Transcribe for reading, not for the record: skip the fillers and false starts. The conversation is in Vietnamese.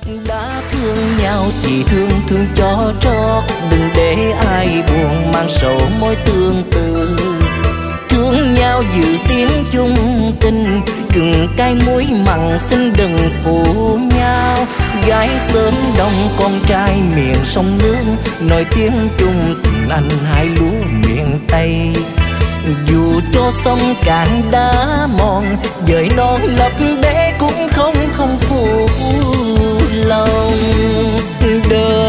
Đã thương nhau chỉ thương thương cho trót, đừng để ai buồn mang sầu mối tương tư. Thương nhau giữ tiếng chung tình, gừng cay muối mặn xin đừng phụ nhau. Gái sớm đông con trai miền sông nước, nổi tiếng chung tình anh hai lúa miền Tây. Dù cho sông cạn đá mòn, dời non lấp bể cũng không phụ lòng đời.